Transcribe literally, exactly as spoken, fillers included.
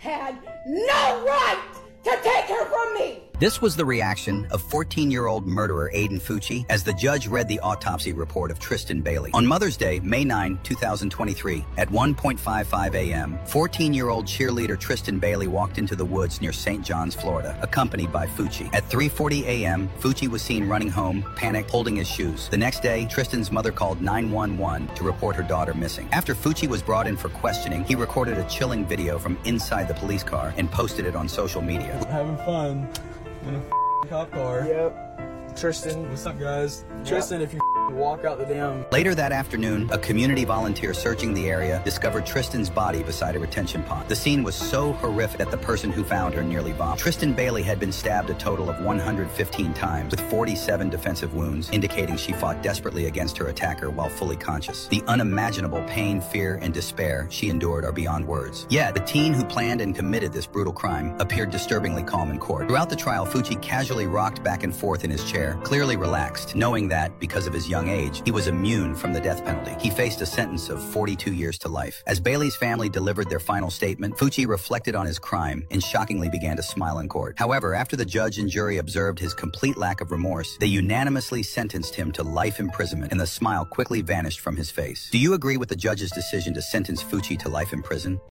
had no right to take her from me. This was the reaction of fourteen-year-old murderer Aiden Fucci as the judge read the autopsy report of Tristan Bailey. On Mother's Day, May ninth, two thousand twenty-three, at one fifty-five a m, fourteen-year-old cheerleader Tristan Bailey walked into the woods near Saint John's, Florida, accompanied by Fucci. At three forty a m, Fucci was seen running home, panicked, holding his shoes. The next day, Tristan's mother called nine one one to report her daughter missing. After Fucci was brought in for questioning, he recorded a chilling video from inside the police car and posted it on social media. Having fun in a f***ing cop car. Yep. Tristan. What's up, guys? Yep. Tristan, if you walk out the damn... Later that afternoon, a community volunteer searching the area discovered Tristan's body beside a retention pond. The scene was so horrific that the person who found her nearly vomited. Tristan Bailey had been stabbed a total of one hundred fifteen times, with forty-seven defensive wounds, indicating she fought desperately against her attacker while fully conscious. The unimaginable pain, fear, and despair she endured are beyond words. Yet, the teen who planned and committed this brutal crime appeared disturbingly calm in court. Throughout the trial, Fucci casually rocked back and forth in his chair, clearly relaxed, knowing that, because of his young age, he was immune from the death penalty. He faced a sentence of forty-two years to life. As Bailey's family delivered their final statement, Fucci reflected on his crime and shockingly began to smile in court. However, after the judge and jury observed his complete lack of remorse, they unanimously sentenced him to life imprisonment, and the smile quickly vanished from his face. Do you agree with the judge's decision to sentence Fucci to life in prison?